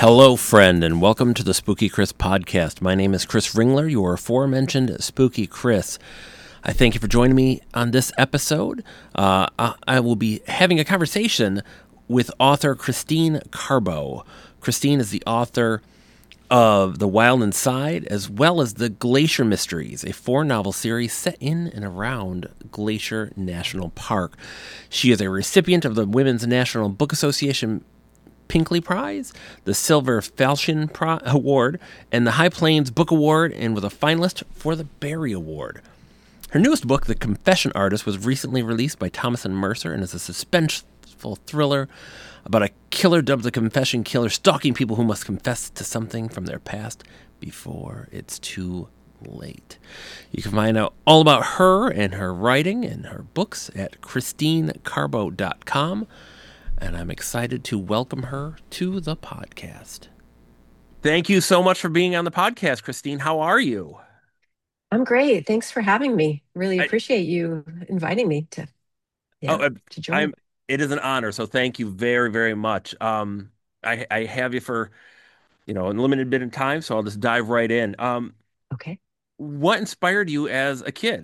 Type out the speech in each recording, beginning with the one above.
Hello, friend, and welcome to the Spooky Chris podcast. My name is Chris Ringler, your aforementioned Spooky Chris. I thank you for joining me on this episode. I will be having a conversation with author Christine Carbo. Christine is the author of The Wild Inside, as well as The Glacier Mysteries, a four-novel series set in and around Glacier National Park. She is a recipient of the Women's National Book Association Pinkley Prize, the Silver Falchion Award, and the High Plains Book Award, and was a finalist for the Barry Award. Her newest book, The Confession Artist, was recently released by Thomas and Mercer and is a suspenseful thriller about a killer dubbed the Confession Killer, stalking people who must confess to something from their past before it's too late. You can find out all about her and her writing and her books at christinecarbo.com. And I'm excited to welcome her to the podcast. Thank you so much for being on the podcast, Christine. How are you? I'm great. Thanks for having me. Really I, appreciate you inviting me to, oh, yeah, uh, to join. I'm. It is an honor. So thank you very, very much. I have you for a limited bit of time, so I'll just dive right in. Okay. What inspired you as a kid?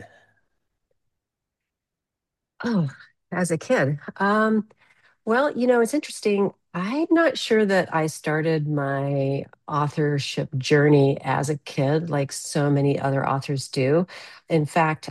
Oh, as a kid. Well, it's interesting. I'm not sure that I started my authorship journey as a kid like so many other authors do. In fact,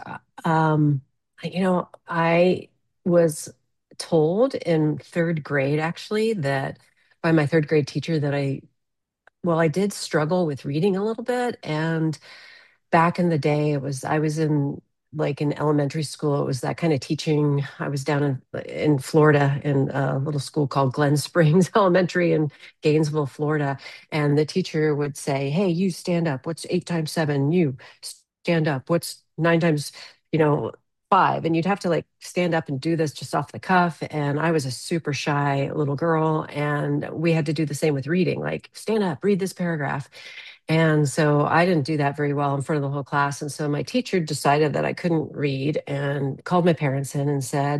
I was told in third grade actually that by my third grade teacher that I did struggle with reading a little bit. And back in the day, I was in like in elementary school. It was that kind of teaching. I was down in Florida in a little school called Glen Springs Elementary in Gainesville, Florida. And the teacher would say, "Hey, you stand up. What's 8 times 7? You stand up. What's 9 times, you know, five?" And you'd have to like stand up and do this just off the cuff. And I was a super shy little girl, and we had to do the same with reading, like stand up, read this paragraph. And so I didn't do that very well in front of the whole class. And so my teacher decided that I couldn't read and called my parents in and said,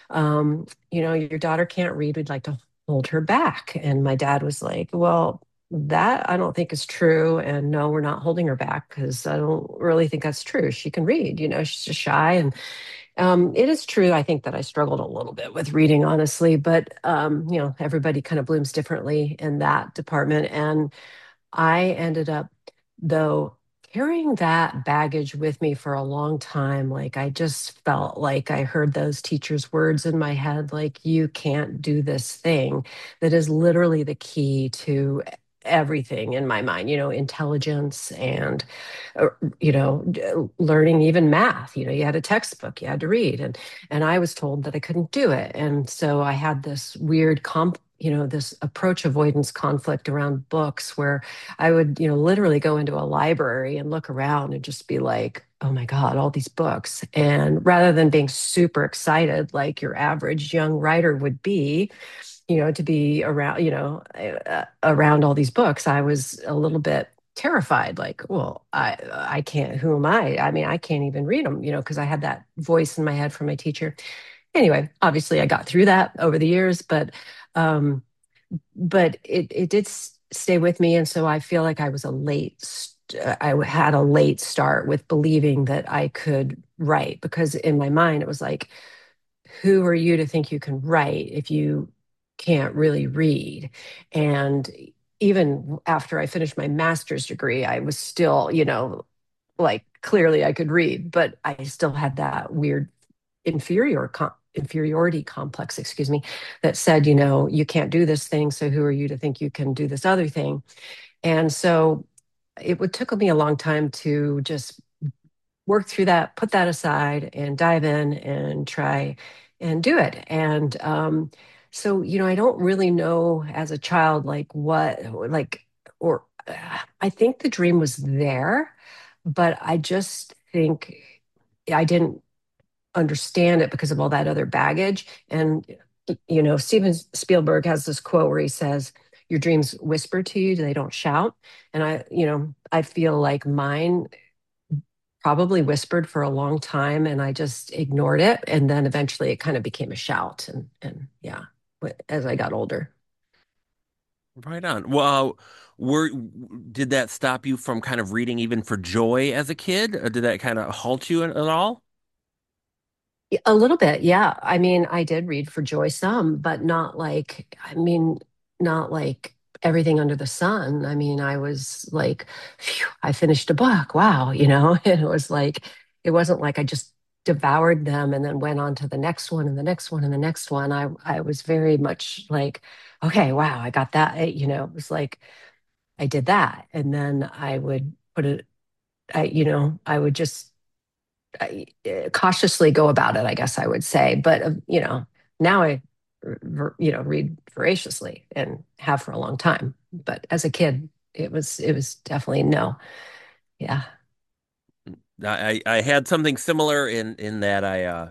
your daughter can't read. We'd like to hold her back. And my dad was like, well, that I don't think is true. And no, we're not holding her back because I don't really think that's true. She can read, she's just shy. And it is true. I think that I struggled a little bit with reading, honestly, but everybody kind of blooms differently in that department. And I ended up, though, carrying that baggage with me for a long time. Like, I just felt like I heard those teachers' words in my head, like, you can't do this thing that is literally the key to everything in my mind, intelligence and, uh, learning even math. You had a textbook you had to read. And I was told that I couldn't do it. And so I had this weird this approach avoidance conflict around books where I would, literally go into a library and look around and just be like, oh my God, all these books. And rather than being super excited like your average young writer would be, to be around, around all these books, I was a little bit terrified. Like, well, I can't, who am I? I mean, I can't even read them, because I had that voice in my head from my teacher. Anyway, obviously I got through that over the years, um, but it did stay with me, and so I feel like I had a late start with believing that I could write, because in my mind it was like, who are you to think you can write if you can't really read? And even after I finished my master's degree, I was still, like clearly I could read, but I still had that weird inferiority complex, excuse me, that said, you can't do this thing, so who are you to think you can do this other thing? And so took me a long time to just work through that, put that aside, and dive in and try and do it. And so, I don't really know as a child, like or I think the dream was there, but I just think I didn't understand it because of all that other baggage. And, Steven Spielberg has this quote where he says, your dreams whisper to you, they don't shout. And I feel like mine probably whispered for a long time and I just ignored it. And then eventually it kind of became a shout. And yeah, as I got older. Right on. Well, were did that stop you from kind of reading even for joy as a kid? Or did that kind of halt you at all? A little bit, yeah. I mean, I did read for joy some, but not like, I mean, not like everything under the sun. I mean, I was like, phew, I finished a book. Wow, and it was like, it wasn't like I just devoured them and then went on to the next one and the next one and the next one. I was very much like, okay, wow, I got that. It was like I did that. And then I would put it, I would just cautiously go about it, I guess I would say. But now I, read voraciously and have for a long time. But as a kid, it was definitely no. Yeah. I had something similar in that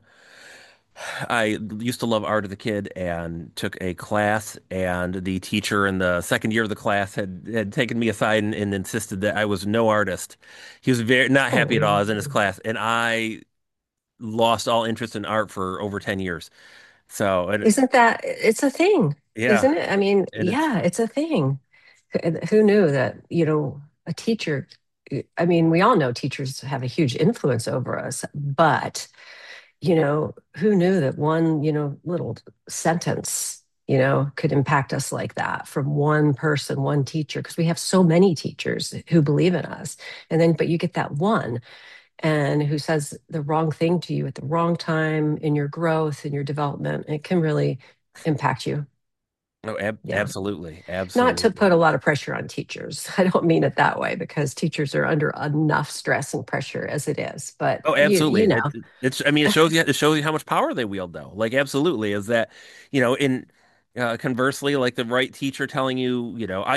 I used to love art as a kid and took a class, and the teacher in the second year of the class had taken me aside and insisted that I was no artist. He was very not happy at all. I Oh, was in his class, and I lost all interest in art for over 10 years. So, isn't that it's a thing, yeah, isn't it? I mean, it is. yeah, it's a thing. Who knew that, a teacher, I mean, we all know teachers have a huge influence over us, but who knew that one, little sentence, could impact us like that from one person, one teacher, because we have so many teachers who believe in us. And then, but you get that one and who says the wrong thing to you at the wrong time in your growth and your development. It can really impact you. Oh, Yeah. absolutely, Not to put absolutely. a lot of pressure on teachers. I don't mean it that way because teachers are under enough stress and pressure as it is. But Oh, you, absolutely. you And know, it's, I mean, it shows you how much power they wield, though. Like, absolutely, is that, in conversely, like the right teacher telling you,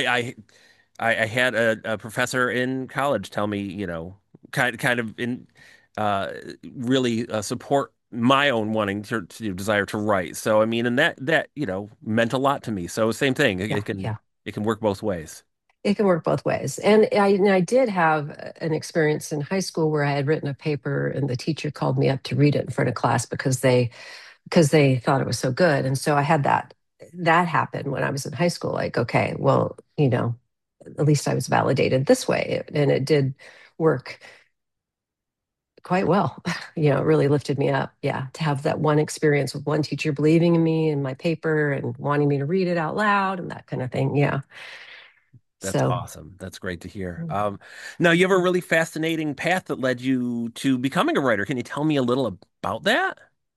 I had a professor in college tell me, kind of in uh, really support my own wanting to desire to write. So, I mean, and that meant a lot to me. So, same thing. It, yeah, it can yeah. it can work both ways. It can work both ways. And I did have an experience in high school where I had written a paper and the teacher called me up to read it in front of class because they thought it was so good. And so I had that happen when I was in high school. Like, okay, well, at least I was validated this way. And it did work quite well. It really lifted me up. Yeah, to have that one experience with one teacher believing in me and my paper and wanting me to read it out loud and that kind of thing. Yeah. That's So awesome. That's great to hear. Now, you have a really fascinating path that led you to becoming a writer. Can you tell me a little about that?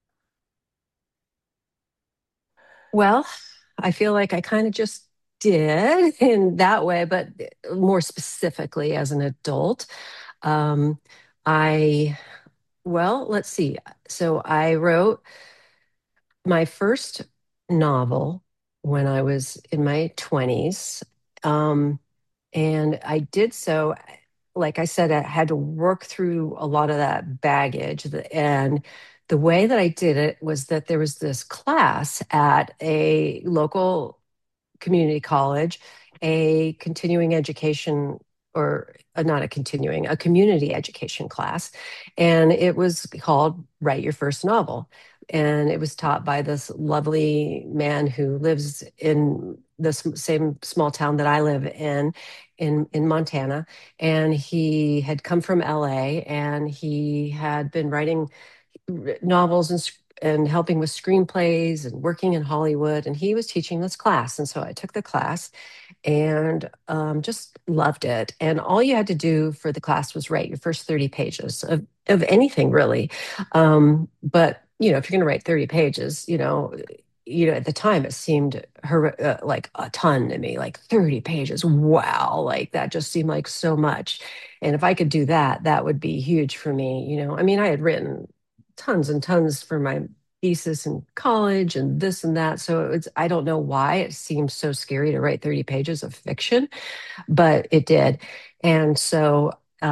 well, I feel like I kind of just did in that way, but more specifically as an adult. Um, I, well, let's see. So I wrote my first novel when I was in my 20s. Um, and I did so, like I said, I had to work through a lot of that baggage. And the way that I did it was that there was this class at a local community college, a continuing education or not a continuing, a community education class. And it was called Write Your First Novel. And it was taught by this lovely man who lives in this same small town that I live in Montana. And he had come from LA and he had been writing novels and helping with screenplays and working in Hollywood. And he was teaching this class. And so I took the class and just loved it. And all you had to do for the class was write your first 30 pages of anything really. But, if you're going to write 30 pages, at the time it seemed like a ton to me, like 30 pages. Wow. Like that just seemed like so much. And if I could do that, that would be huge for me. I mean, I had written tons and tons for my thesis in college and this and that. So I don't know why it seems so scary to write 30 pages of fiction, but it did. And so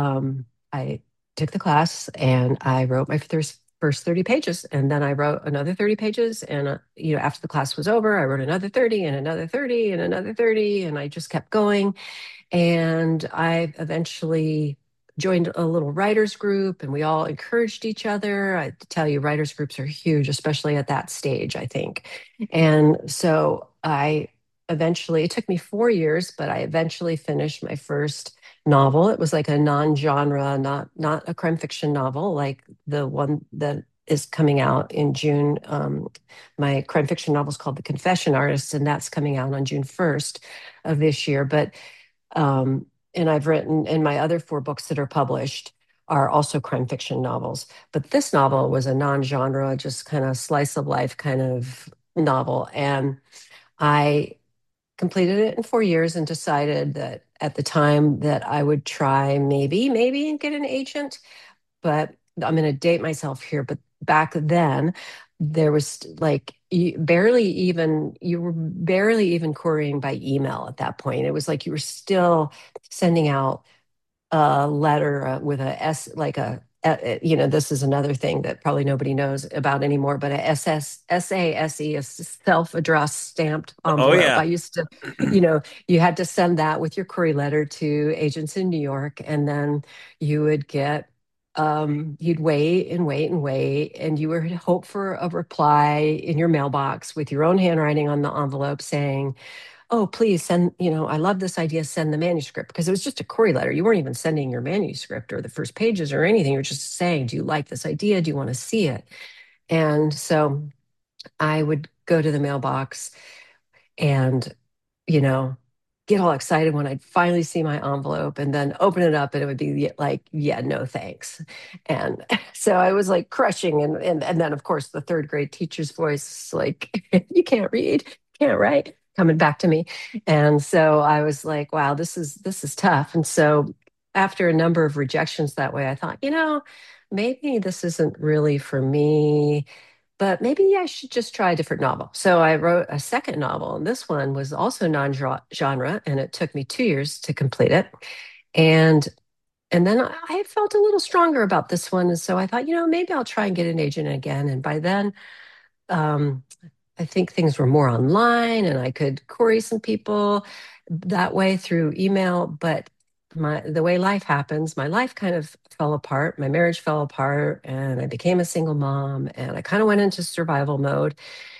I took the class and I wrote my first 30 pages. And then I wrote another 30 pages. And, after the class was over, I wrote another 30 and another 30 and another 30. And I just kept going. And I eventually joined a little writers group and we all encouraged each other. I tell you, writers groups are huge, especially at that stage, I think. And so I eventually, it took me 4 years, but I eventually finished my first novel. It was like a non-genre, not a crime fiction novel, like the one that is coming out in June. My crime fiction novel is called The Confession Artist, and that's coming out on June 1st of this year. But and I've written, and my other four books that are published are also crime fiction novels. But this novel was a non-genre, just kind of slice of life kind of novel. And I completed it in 4 years and decided that at the time that I would try maybe and get an agent. But I'm going to date myself here. But back then, there was like you were barely even querying by email at that point. It was like you were still sending out a letter with a S, like this is another thing that probably nobody knows about anymore, but a SASE, a self-addressed stamped Oh envelope. yeah. I used to, you know, you had to send that with your query letter to agents in New York, and then you would get, you'd wait and wait and wait, and you would hope for a reply in your mailbox with your own handwriting on the envelope saying, oh, please send, I love this idea, send the manuscript, because it was just a query letter. You weren't even sending your manuscript or the first pages or anything. You're just saying, do you like this idea? Do you want to see it? And so I would go to the mailbox and, you know, get all excited when I'd finally see my envelope and then open it up and it would be like, yeah, no thanks. And so I was like crushing. And then, of course, the third grade teacher's voice, like, you can't read, can't write, coming back to me. And so I was like, wow, this is tough. And so after a number of rejections that way, I thought, maybe this isn't really for me, but maybe I should just try a different novel. So I wrote a second novel, and this one was also non-genre, and it took me 2 years to complete it. And and then I felt a little stronger about this one, and so I thought, maybe I'll try and get an agent again. And by then, um, I think things were more online, and I could query some people that way through email. But the way life happens, my life kind of fell apart. My marriage fell apart, and I became a single mom, and I kind of went into survival mode.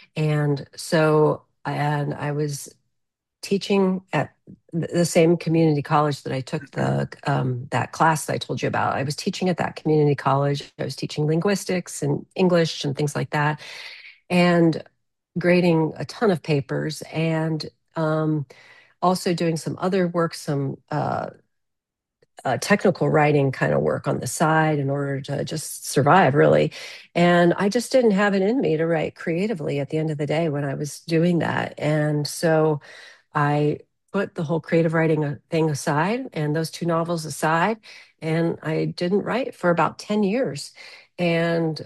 And I was teaching at the same community college that I took the that class that I told you about. I was teaching at that community college. I was teaching linguistics and English and things like that, and grading a ton of papers, and also doing some other work, some technical writing kind of work on the side in order to just survive, really. And I just didn't have it in me to write creatively at the end of the day when I was doing that. And so I put the whole creative writing thing aside and those two novels aside, and I didn't write for about 10 years. And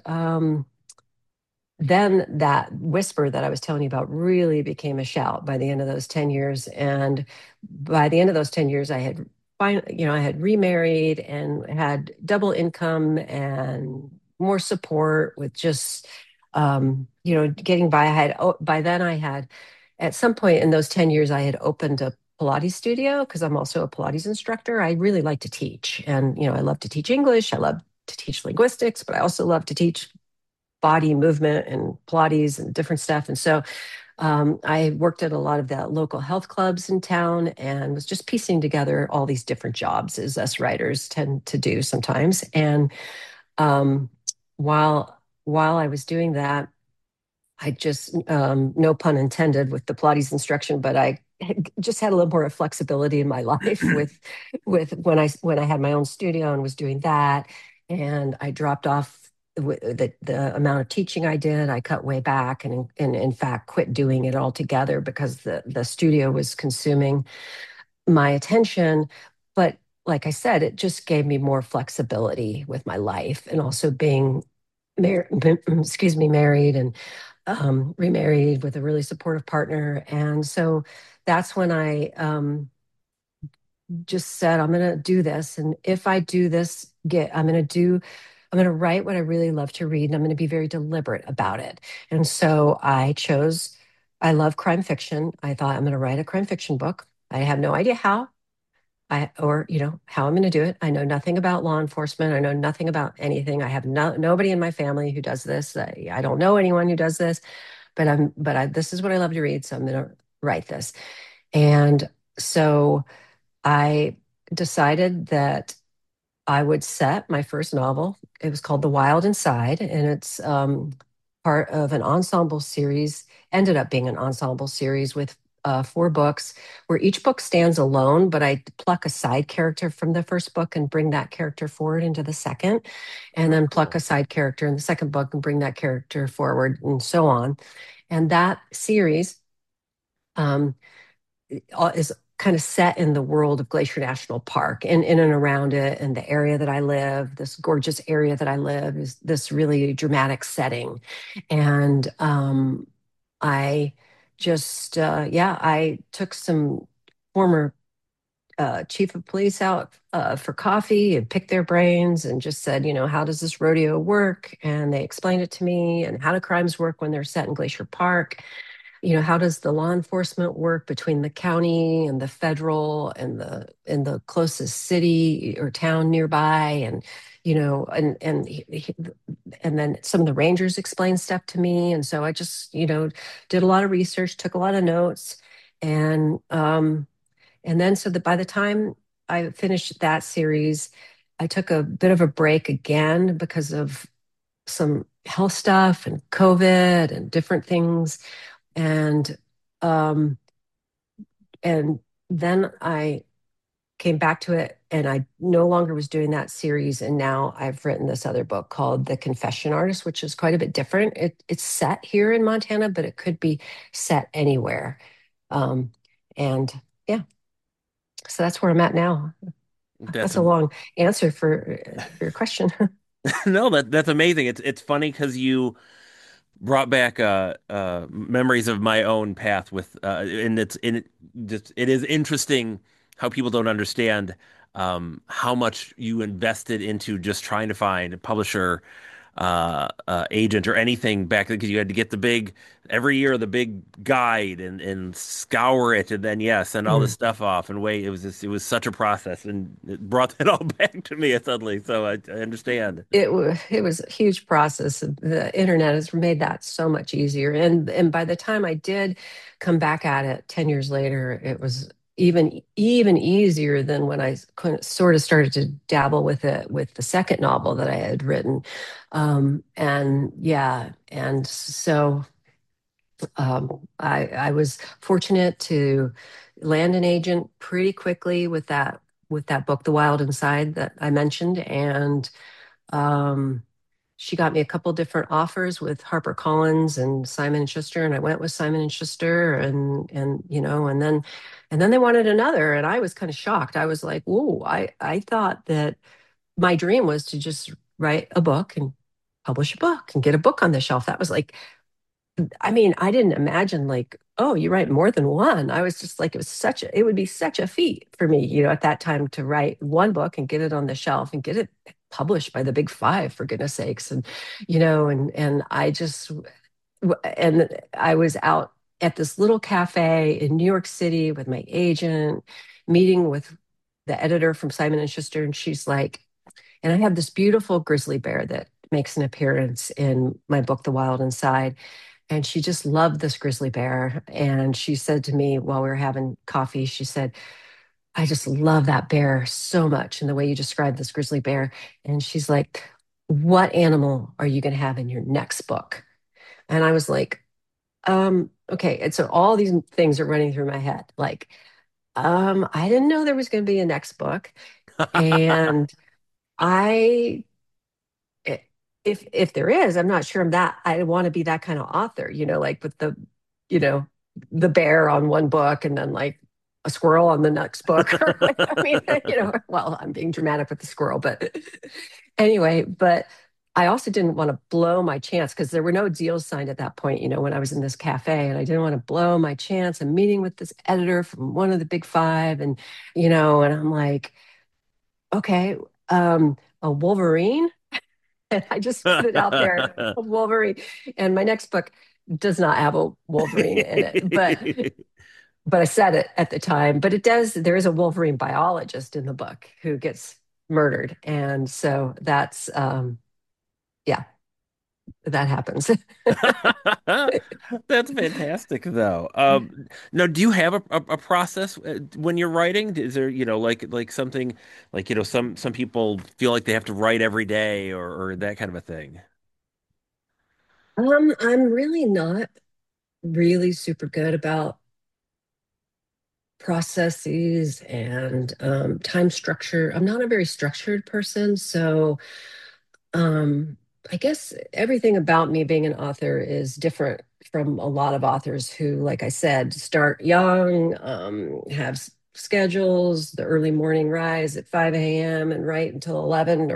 then that whisper that I was telling you about really became a shout by the end of those 10 years. And by the end of those 10 years, I had remarried and had double income and more support with just, getting by. By then I had, at some point in those 10 years, I had opened a Pilates studio because I'm also a Pilates instructor. I really like to teach. And, I love to teach English. I love to teach linguistics, but I also love to teach body movement and Pilates and different stuff. And so I worked at a lot of the local health clubs in town and was just piecing together all these different jobs as us writers tend to do sometimes. And um, while I was doing that, I just, no pun intended with the Pilates instruction, but I just had a little more flexibility in my life with when I had my own studio and was doing that, and I dropped off the amount of teaching I did. I cut way back, and in fact quit doing it altogether because the studio was consuming my attention. But like I said, it just gave me more flexibility with my life, and also being married and remarried with a really supportive partner. And so that's when I just said, I'm going to do this. And if I do this, I'm going to write what I really love to read, and I'm going to be very deliberate about it. And so I love crime fiction. I thought I'm going to write a crime fiction book. I have no idea how. How I'm going to do it. I know nothing about law enforcement. I know nothing about anything. I have nobody in my family who does this. I don't know anyone who does this, but this is what I love to read. So I'm going to write this. And so I decided that I would set my first novel. It was called The Wild Inside, and it's part of an ensemble series, ended up being an ensemble series with four books, where each book stands alone, but I pluck a side character from the first book and bring that character forward into the second, and Oh, then pluck cool. a side character in the second book and bring that character forward, and so on. And that series um, is kind of set in the world of Glacier National Park and in and around it, and the area that I live, this gorgeous area that I live, is this really dramatic setting. And I just, yeah, I took some former chief of police out for coffee and picked their brains and just said, how does this rodeo work? And they explained it to me, and how do crimes work when they're set in Glacier Park? How does the law enforcement work between the county and the federal and the closest city or town nearby? And and then some of the rangers explained stuff to me, and so I just did a lot of research, took a lot of notes, and then so that by the time I finished that series, I took a bit of a break again because of some health stuff and COVID and different things, and um and then I came back to it, and I no longer was doing that series, and now I've written this other book called The Confession Artist, which is quite a bit different. It's set here in Montana, but it could be set anywhere. Um and yeah, so that's where I'm at now. That's That's a long answer for your question. no, that's amazing. It's funny because you brought back memories of my own path with and it is interesting how people don't understand how much you invested into just trying to find a publisher agent or anything back then because you had to get the big every year the big guide and scour it and then send all this Mm. stuff off and wait it was such a process and it brought that all back to me suddenly so I understand. It was a huge process. The internet has made that so much easier. And by the time I did come back at it 10 years later, it was even easier than when I sort of started to dabble with it with the second novel that I had written. And yeah, and so I was fortunate to land an agent pretty quickly with that book, The Wild Inside, that I mentioned. And um, she got me a couple different offers with HarperCollins and Simon and Schuster, and I went with Simon and Schuster, and and then they wanted another, and I was kind of shocked. I was like, "Whoa!" I thought that my dream was to just write a book and publish a book and get a book on the shelf. That was like, I mean, I didn't imagine like, oh, you write more than one. I was just like, it would be such a feat for me, at that time to write one book and get it on the shelf and get it published by the big five, for goodness sakes. And, and and I was out at this little cafe in New York City with my agent, meeting with the editor from Simon and Schuster. And she's like, and I have this beautiful grizzly bear that makes an appearance in my book, The Wild Inside. And she just loved this grizzly bear. And she said to me while we were having coffee, she said, I just love that bear so much and the way you described this grizzly bear. And she's like, what animal are you going to have in your next book? And I was like, okay. And so all these things are running through my head. Like, I didn't know there was going to be a next book. And I if there is, I'm not sure I want to be that kind of author, like with you know, the bear on one book and then like a squirrel on the next book. I mean, well, I'm being dramatic with the squirrel, but anyway, but I also didn't want to blow my chance because there were no deals signed at that point, when I was in this cafe, and I didn't want to blow my chance. I'm meeting with this editor from one of the big five, and and I'm like, okay, a Wolverine. And I just put it out there, a Wolverine. And my next book does not have a Wolverine in it, but I said it at the time. But it does. There is a Wolverine biologist in the book who gets murdered, and so that's yeah. that happens. That's fantastic, though. Now, do you have a process when you're writing? Is there, like something like, some people feel like they have to write every day or that kind of a thing? I'm really not really super good about processes and time structure. I'm not a very structured person, so um, I guess everything about me being an author is different from a lot of authors who, like I said, start young, have schedules, the early morning rise at 5 a.m. and write until 11,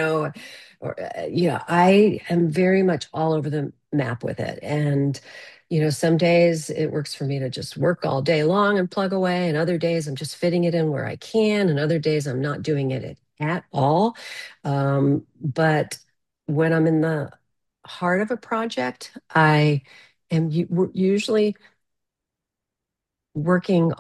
or I am very much all over the map with it. And, some days it works for me to just work all day long and plug away. And other days I'm just fitting it in where I can. And other days I'm not doing it at all. But when I'm in the heart of a project, I am usually working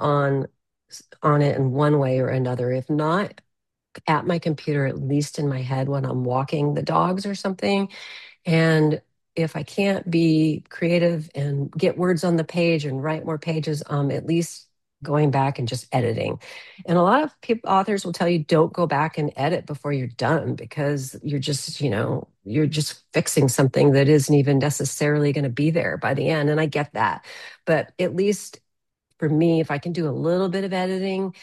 on it in one way or another. If not at my computer, at least in my head when I'm walking the dogs or something. And if I can't be creative and get words on the page and write more pages, at least going back and just editing. And a lot of authors will tell you don't go back and edit before you're done because you're just fixing something that isn't even necessarily going to be there by the end. And I get that. But at least for me, if I can do a little bit of editing,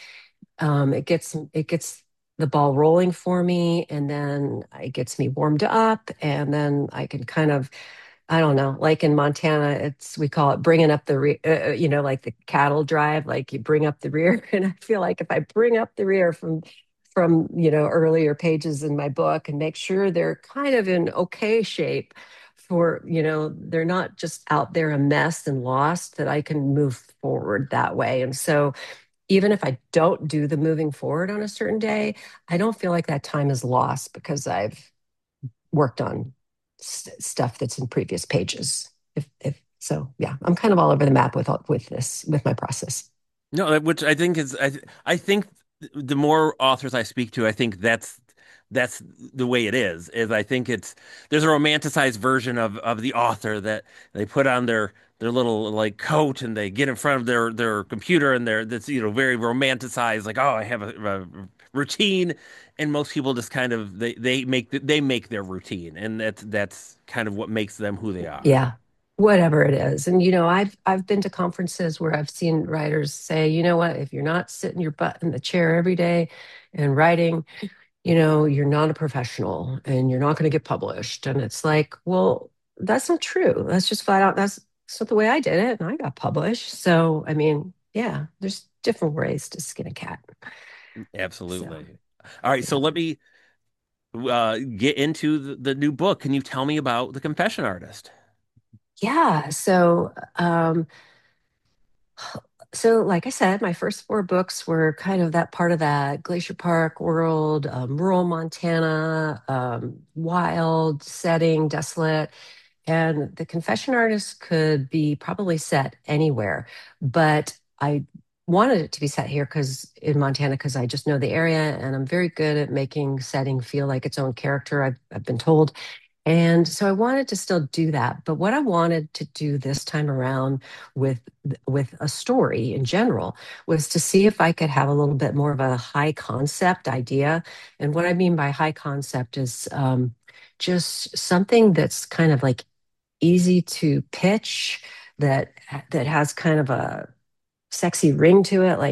it gets the ball rolling for me, and then it gets me warmed up, and then I can kind of, I don't know, like in Montana, it's we call it bringing up the rear, like the cattle drive, like you bring up the rear, and I feel like if I bring up the rear from earlier pages in my book and make sure they're kind of in okay shape for they're not just out there a mess and lost, that I can move forward that way. And so even if I don't do the moving forward on a certain day, I don't feel like that time is lost because I've worked on stuff that's in previous pages. If so, yeah, I'm kind of all over the map with my process. No, which I think I think the more authors I speak to, I think that's the way it is. Is I think there's a romanticized version of the author that they put on their little like coat and they get in front of their computer and that's very romanticized, like, oh, I have a routine, and most people just kind of they make their routine, and that's kind of what makes them who they are. Yeah, whatever it is. And I've been to conferences where I've seen writers say, you know what, if you're not sitting your butt in the chair every day and writing, you're not a professional and you're not going to get published. And it's like, well, that's not true. That's just flat out, that's not the way I did it. And I got published. So, I mean, yeah, there's different ways to skin a cat. So, Absolutely. All right, so yeah. let me get into the new book. Can you tell me about The Confession Artist? Yeah. So like I said, my first four books were kind of that part of that Glacier Park world, rural Montana, wild setting, desolate. And The Confession Artist could be probably set anywhere, but I wanted it to be set here because in Montana, because I just know the area and I'm very good at making setting feel like its own character. I've been told. And so I wanted to still do that. But what I wanted to do this time around with with a story in general was to see if I could have a little bit more of a high concept idea. And what I mean by high concept is just something that's kind of like easy to pitch, that has kind of a sexy ring to it,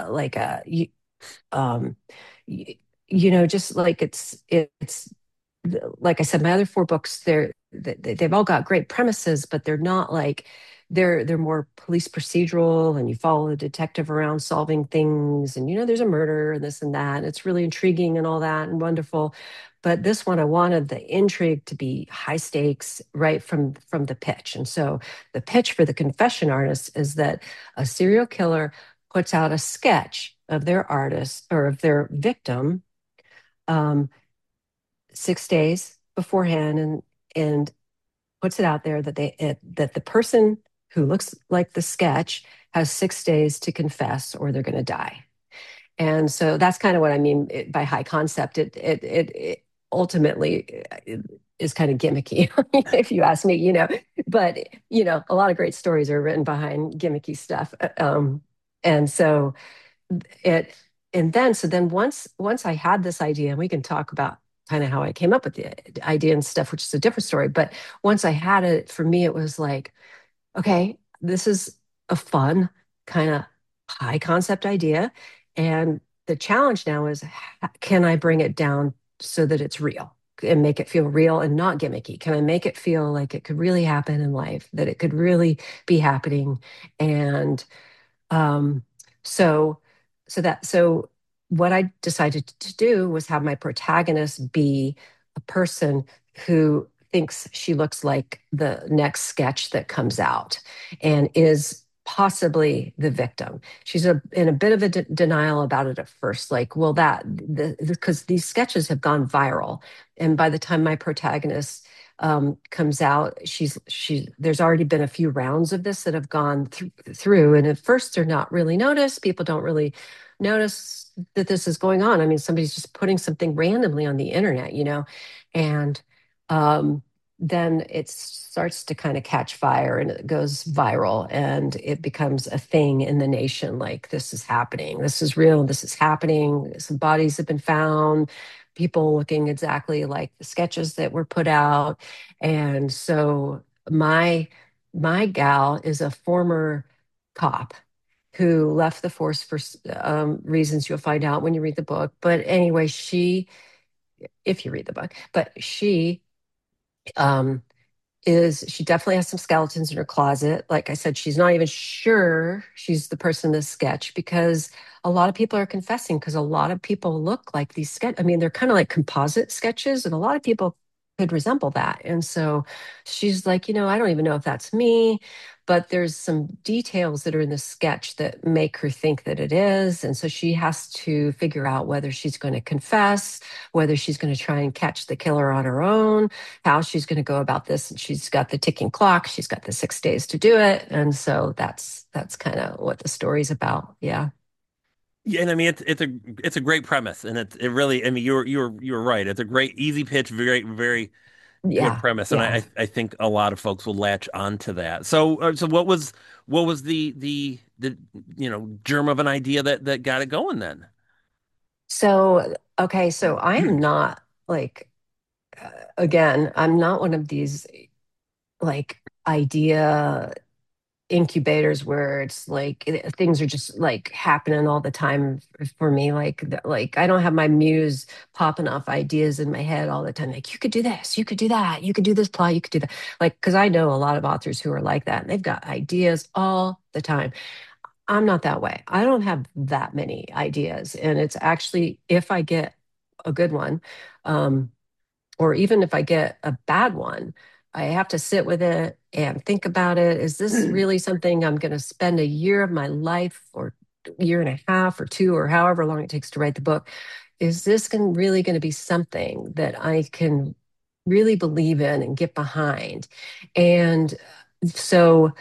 um, y- just like it's like I said, my other four books, they've all got great premises, but they're not like they're more police procedural, and you follow the detective around solving things, and there's a murder and this and that, and it's really intriguing and all that and wonderful. But this one, I wanted the intrigue to be high stakes right from the pitch. And so the pitch for The Confession Artist is that a serial killer puts out a sketch of their artist or of their victim, um, 6 days beforehand, and puts it out there that the person who looks like the sketch has 6 days to confess or they're going to die. And so that's kind of what I mean by high concept. It ultimately is kind of gimmicky, if you ask me, but a lot of great stories are written behind gimmicky stuff. And so it and then once I had this idea, and we can talk about kind of how I came up with the idea and stuff, which is a different story. But once I had it, for me, it was like, okay, this is a fun kind of high concept idea. And the challenge now is, can I bring it down so that it's real and make it feel real and not gimmicky? Can I make it feel like it could really happen in life, that it could really be happening? And um, so, so what I decided to do was have my protagonist be a person who thinks she looks like the next sketch that comes out and is possibly the victim. She's in a bit of a denial about it at first, like, well, because these sketches have gone viral, and by the time my protagonist comes out, there's already been a few rounds of this that have gone through, and at first they're not really noticed. People don't really notice that this is going on. I mean, somebody's just putting something randomly on the internet, and um, then it starts to kind of catch fire and it goes viral and it becomes a thing in the nation. Like, this is happening, this is real, this is happening. Some bodies have been found, people looking exactly like the sketches that were put out. And so my gal is a former cop who left the force for reasons you'll find out when you read the book. But anyway, if you read the book, but um, she definitely has some skeletons in her closet. Like I said, she's not even sure she's the person in this sketch, because a lot of people are confessing, because a lot of people look like these sketch. I mean, they're kind of like composite sketches, and a lot of people could resemble that. And so she's like, I don't even know if that's me, but there's some details that are in the sketch that make her think that it is. And so she has to figure out whether she's going to confess, whether she's going to try and catch the killer on her own, how she's going to go about this. And she's got the ticking clock. She's got the 6 days to do it. And so that's kind of what the story's about. Yeah. Yeah, and I mean it's a great premise, and it really, I mean, you're right. It's a great easy pitch, very very good Yeah. premise, and Yeah. I think a lot of folks will latch onto that. So what was the germ of an idea that got it going then? So, okay. So I am not like, again, I'm not one of these like idea incubators where it's like things are just like happening all the time for me. Like I don't have my muse popping off ideas in my head all the time. Like, you could do this, you could do that, you could do this plot, you could do that. Like, because I know a lot of authors who are like that, and they've got ideas all the time. I'm not that way. I don't have that many ideas, and it's actually, if I get a good one, um, or even if I get a bad one, I have to sit with it and think about it. Is this really something I'm going to spend a year of my life, or a year and a half or two, or however long it takes to write the book? Is this really going to be something that I can really believe in and get behind? And so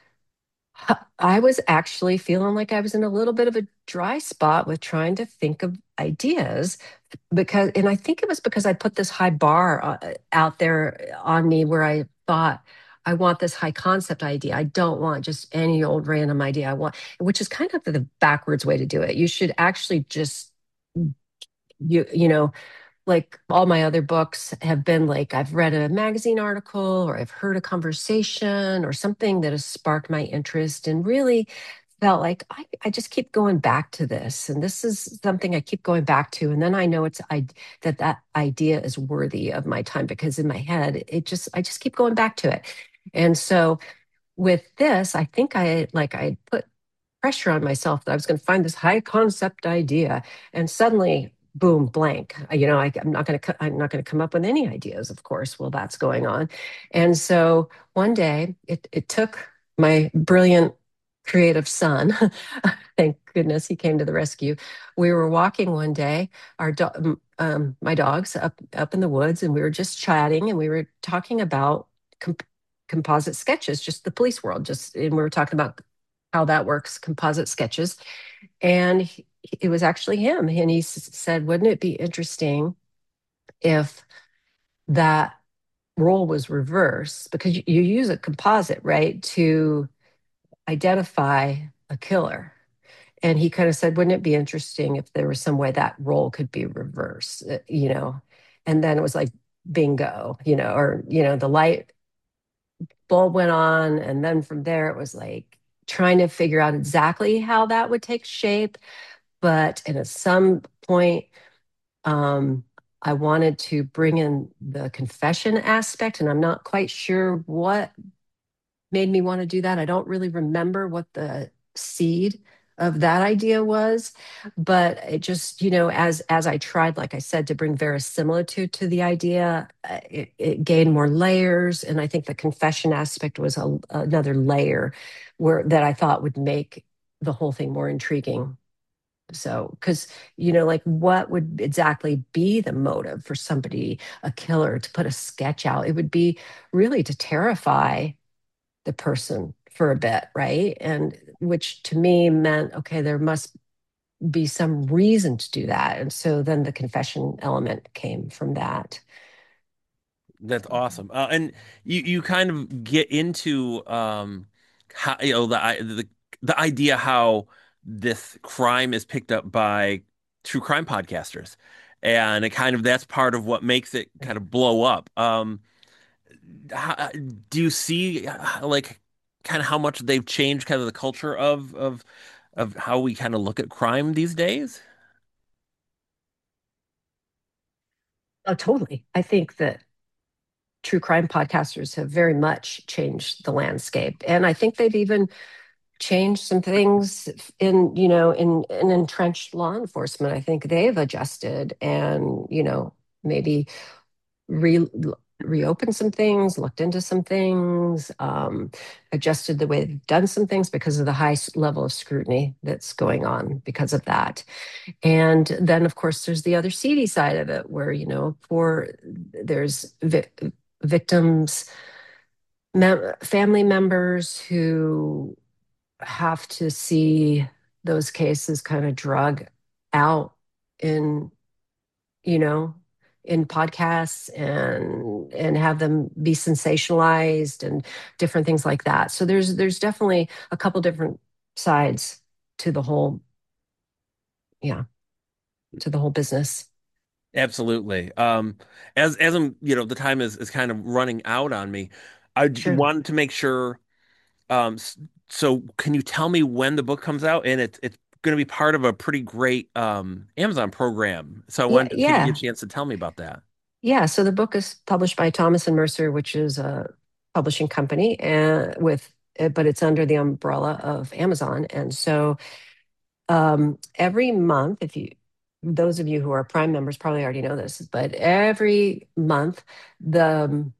I was actually feeling like I was in a little bit of a dry spot with trying to think of ideas, and I think it was because I put this high bar out there on me, where I thought, I want this high concept idea. I don't want just any old random idea. I want, which is kind of the backwards way to do it. You should actually just, you know, like all my other books have been like, I've read a magazine article, or I've heard a conversation or something that has sparked my interest, and really felt like I just keep going back to this, and this is something I keep going back to, and then I know that idea is worthy of my time, because in my head I just keep going back to it. And so with this, I think I put pressure on myself that I was going to find this high concept idea, and suddenly, boom, blank. I'm not going to come up with any ideas, of course, while that's going on. And so one day, it took my brilliant creative son. Thank goodness he came to the rescue. We were walking one day, my dogs up in the woods, and we were just chatting, and we were talking about composite sketches, just the police world, and we were talking about how that works, composite sketches. And it was actually him. And he said, wouldn't it be interesting if that role was reversed because you use a composite, right, to identify a killer. And he kind of said, wouldn't it be interesting if there was some way that role could be reversed, And then it was like, bingo, or, the light bulb went on. And then from there, it was like trying to figure out exactly how that would take shape. But at some point, um, I wanted to bring in the confession aspect, and I'm not quite sure what made me want to do that. I don't really remember what the seed of that idea was, but it just, as I tried, like I said, to bring verisimilitude to the idea, it gained more layers, and I think the confession aspect was another layer where that I thought would make the whole thing more intriguing. So, because, like what would exactly be the motive for somebody, a killer, to put a sketch out? It would be really to terrify the person for a bit, right? And which to me meant, okay, there must be some reason to do that. And so then the confession element came from that. That's awesome. And you kind of get into how the idea how this crime is picked up by true crime podcasters, and it kind of that's part of what makes it kind of blow up. How, do you see like kind of how much they've changed kind of the culture of how we kind of look at crime these days? Oh, totally. I think that true crime podcasters have very much changed the landscape. And I think they've even changed some things in entrenched law enforcement. I think they've adjusted and, maybe re reopened some things, looked into some things, adjusted the way they've done some things because of the high level of scrutiny that's going on because of that. And then, of course, there's the other seedy side of it, where there's victims, family members who have to see those cases kind of drug out in you know, in podcasts and have them be sensationalized and different things like that. So there's definitely a couple different sides to the whole, yeah, to the whole business. Absolutely. As I'm, the time is kind of running out on me. Sure. wanted to make sure. So can you tell me when the book comes out? And it's going to be part of a pretty great Amazon program. So I Yeah, wanted to see if you get a yeah, chance to tell me about that. yeah. So the book is published by Thomas and Mercer, which is a publishing company, and but it's under the umbrella of Amazon. And so every month, if you those of you who are Prime members probably already know this, but every month the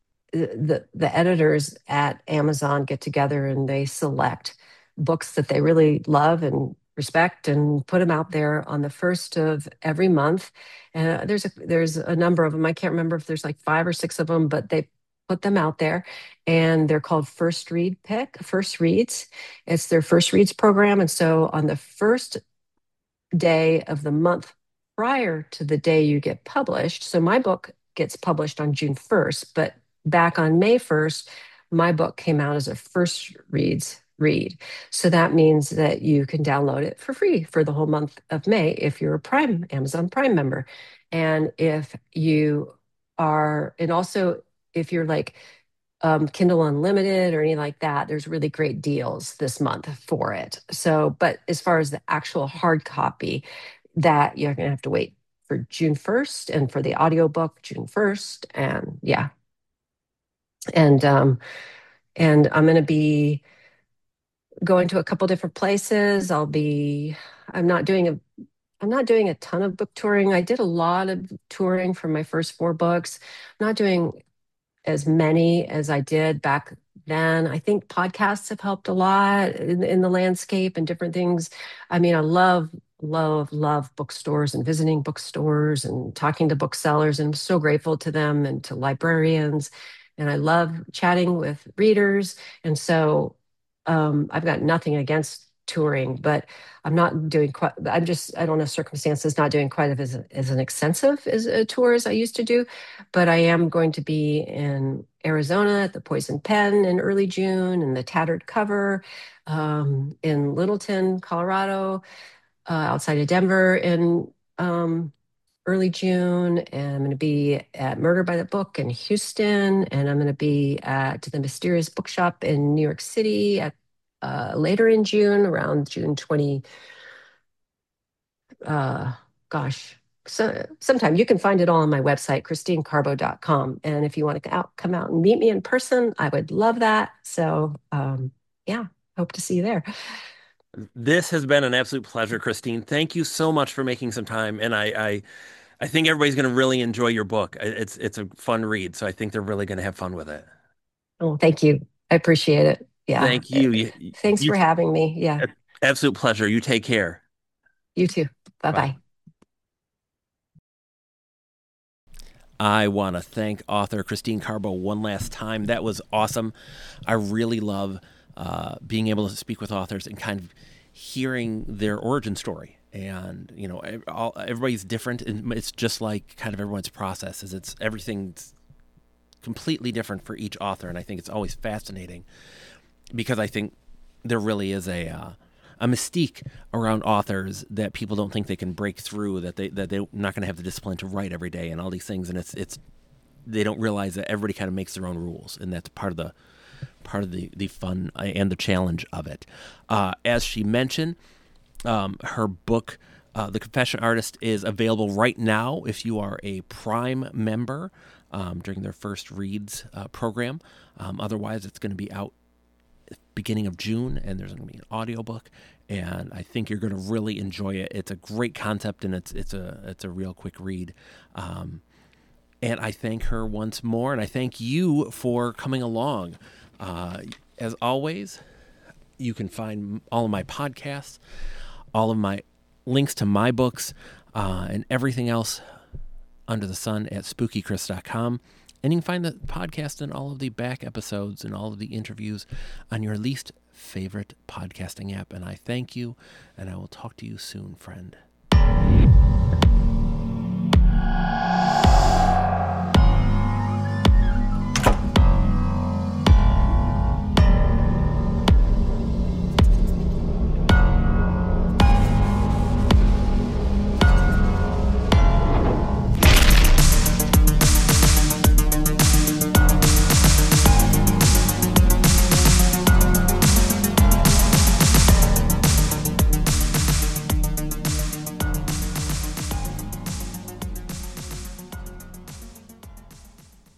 the editors at Amazon get together and they select books that they really love and respect and put them out there on the first of every month. And there's a number of them. I can't remember if there's like five or six of them, but they put them out there, and they're called First Reads. It's their First Reads program. And so on the first day of the month prior to the day you get published. So my book gets published on June 1st, but back on May 1st, my book came out as a first reads read. So that means that you can download it for free for the whole month of May if you're a Prime, Amazon Prime member. And if you are, and also if you're like Kindle Unlimited or any like that, there's really great deals this month for it. So, but as far as the actual hard copy, that you're going to have to wait for June 1st, and for the audiobook June 1st. And yeah. And I'm going to be going to a couple different places. I'm not doing a ton of book touring. I did a lot of touring for my first four books. I'm not doing as many as I did back then. I think podcasts have helped a lot in the landscape and different things. I mean, I love bookstores and visiting bookstores and talking to booksellers, and I'm so grateful to them and to librarians. And I love chatting with readers. And so I've got nothing against touring, but I'm not doing quite, I don't know, circumstances, not doing quite as an extensive as a tour as I used to do. But I am going to be in Arizona at the Poison Pen in early June, and the Tattered Cover in Littleton, Colorado, outside of Denver in early June. And I'm going to be at Murder by the Book in Houston. And I'm going to be at the Mysterious Bookshop in New York City at later in June, around June 20. Uh, gosh, so sometime you can find it all on my website, christinecarbo.com. And if you want to come out and meet me in person, I would love that. So, yeah, hope to see you there. This has been an absolute pleasure, Christine. Thank you so much for making some time. And I think everybody's going to really enjoy your book. It's a fun read, so I think they're really going to have fun with it. Oh, thank you. I appreciate it. Yeah. Thank you. Thanks for having me. Yeah. Absolute pleasure. You take care. You too. Bye Bye. bye. I want to thank author Christine Carbo one last time. That was awesome. I really love being able to speak with authors and kind of hearing their origin story. And everybody's different, and it's just like kind of everyone's process. Everything's completely different for each author, and I think it's always fascinating because I think there really is a mystique around authors that people don't think they can break through, that they're not going to have the discipline to write every day and all these things, and it's they don't realize that everybody kind of makes their own rules, and that's part of the fun and the challenge of it. As she mentioned, her book, The Confession Artist, is available right now if you are a Prime member during their first reads program. Otherwise, it's going to be out beginning of June, and there's going to be an audiobook, and I think you're going to really enjoy it. It's a great concept, and it's a real quick read. And I thank her once more, and I thank you for coming along. As always, you can find all of my podcasts, all of my links to my books, and everything else under the sun at spookychris.com. And you can find the podcast and all of the back episodes and all of the interviews on your least favorite podcasting app. And I thank you, and I will talk to you soon, friend.